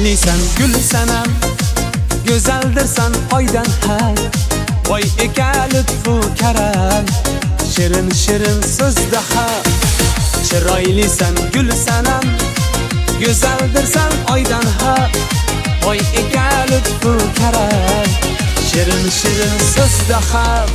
Chiroylisan gul sanam, go'zaldirsan oydan ham. Voy eka lutfu karam, shirin shirin so'zda ham. Chiroylisan gul sanam, go'zaldirsan oydan ham. Voy eka lutfu karam, shirin shirin so'zda ham.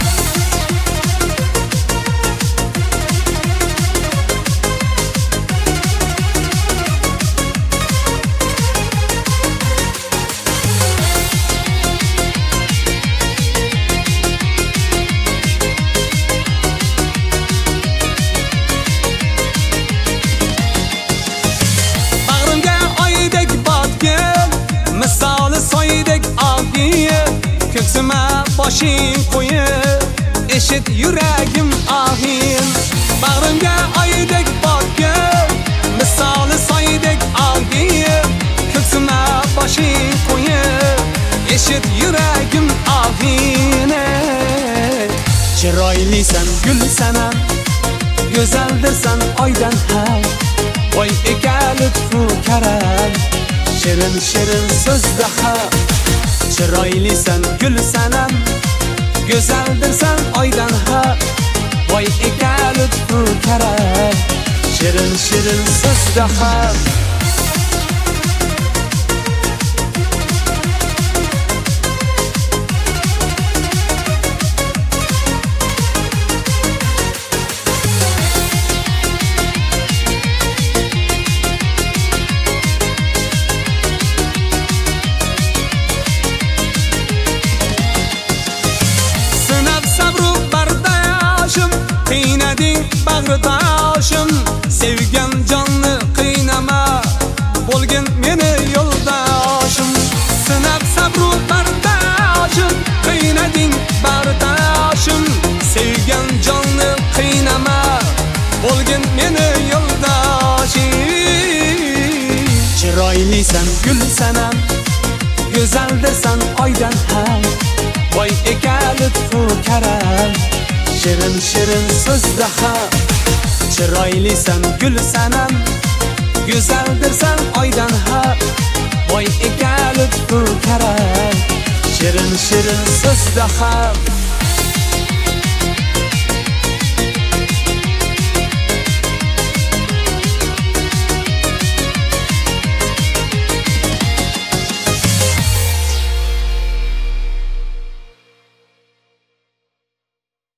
Misoli soydek og'iyib, ko'ksima boshing qo'yib, eshit yuragim og'in. Bag'rimga oydek botgin, misoli soydek og'iyib, ko'ksima boshing qo'yib, eshit yuragim og'in. Chiroylisan gul sanam, go'zaldirsan oydan ham. Voy eka lutfu karam, shirin shirin so'zda ham. Chiroylisan gul sanam, go'zaldirsan oydan ham. Voy eka lutfu karam, shirin shirin so'zda ham. Qiynading bag'ritoshim, sevgan jonni qiynama, bo'lgin meni yo'ldoshim. Sinab sabru bardoshim, qiynading bag'ritoshim, sevgan jonni qiynama, bo'lgin meni yo'ldoshim. Chiroylisan gul sanam, go'zaldirsan oydan ham. Voy eka lutfu karam, shirin shirin so'zda ham. Chiroylisan gul sanam, go'zaldirsan oydan ham. Voy eka lutfu karam, shirin shirin so'zda ham.